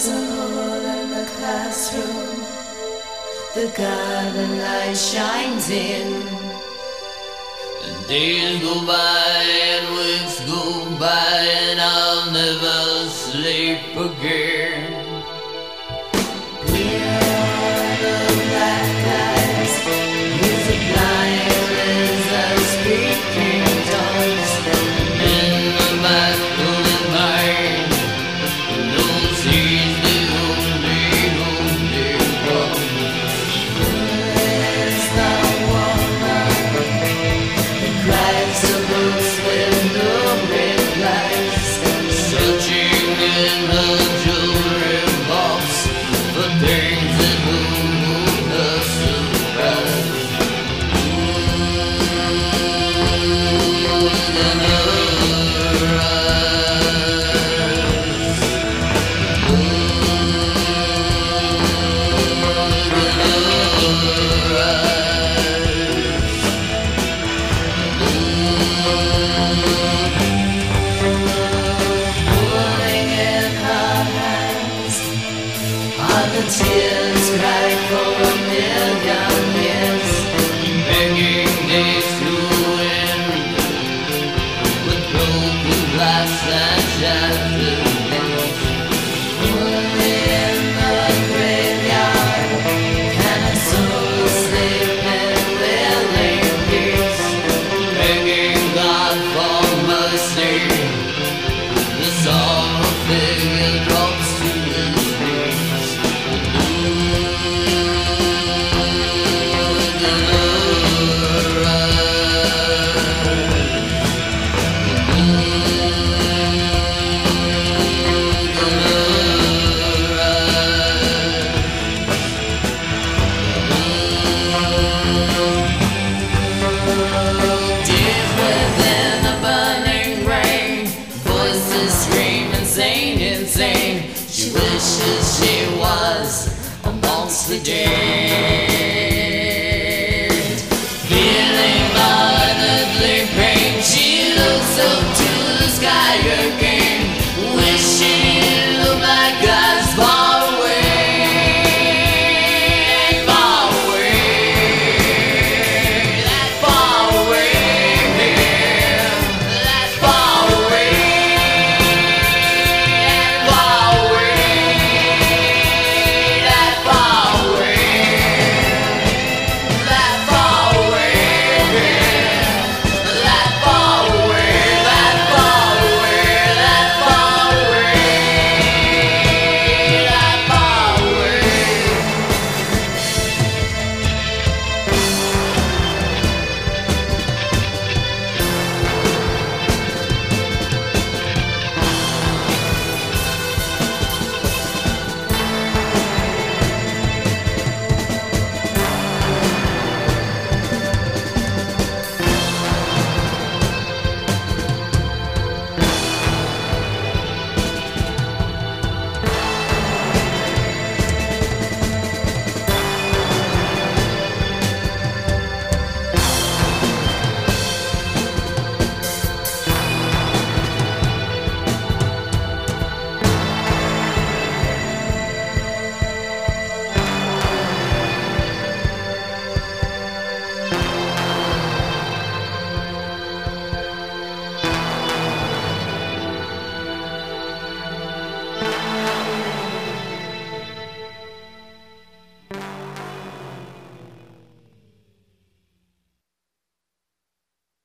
There's a hole in the classroom. The garden light shines in. And days go by and weeks go by, and I'll never sleep again. Beyond the black eyes, he's a blind lizard speaking tongues. In the back of his mind, knows he's the only one. There's the woman who cries the books with no replies, Searching in her jewelry box for things that hold her surprise. Ooh, in her eyes. Ooh, in her pulling in her hands are the tears cried for a million years. begging days to end with broken glass and shattered glass. Only in the graveyard can a soul sleep in willing peace. Begging God for mercy, the sorrow figure drops to his knees. Ooh, in her eyes. Deep within a burning rain, voices scream insane, insane. She wishes she was amongst the dead.